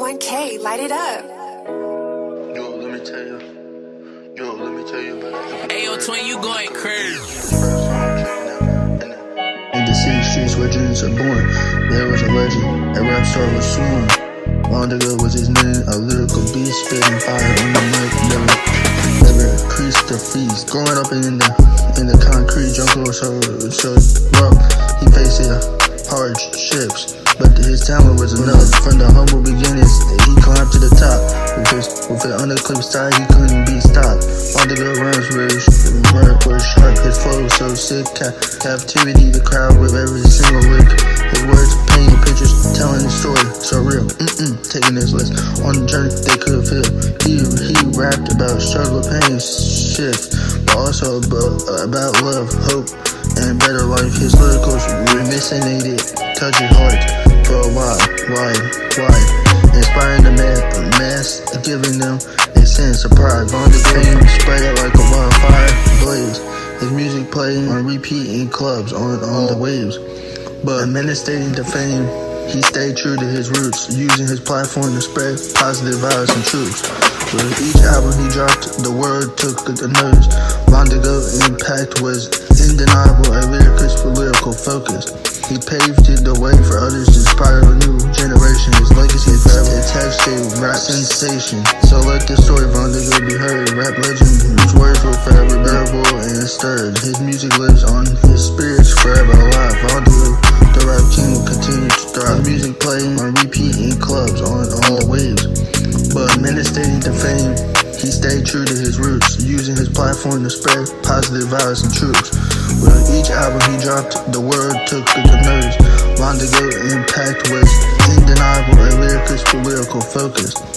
1K, light it up. Let me tell you about it. Ayo, twin, you going crazy. In the city streets where dreams are born, there was a legend, a rap star was sworn. Long ago was his name, a lyrical beast, spitting fire on the mic, never increased the feast. Growing up in the concrete jungle, so rough, he faced hardships, but his talent was enough. From the humble beginnings, he climbed to the top. With an underclipped style, he couldn't be stopped. All the good rhymes were sharp, his flow so sick. Captivity, the crowd with every single lick. His words painting pictures, telling the story so real. Taking his list on the journey they could feel. He rapped about struggle, pain, shift, but also about love, hope, and better life. His lyricals resonated, touching hearts for a while. Why? Inspiring the mass, giving them a sense of pride. Von the fame spread it like a wildfire blaze. His music played on repeat in clubs on the waves. But administrating the fame, he stayed true to his roots, using his platform to spread positive vibes and truths. With each album he dropped, the world took the notice. Vondego's impact was undeniable, a lyricist with lyrical focus. He paved the way for others to inspire a new generation. His legacy is forever attached to rap sensation. So let the story of Vondego be heard. Rap legend whose words will forever bearable and stirred. His music lives on, his spirit's forever alive. Vondego, the rap king, will continue to thrive. His music playing on repeat in clubs on all the waves. But administrating the fame, he stayed true to his roots, using his platform to spread positive vibes and truths. With each album he dropped, the world took the notice. Vondego's impact was undeniable, a lyricist with lyrical focus.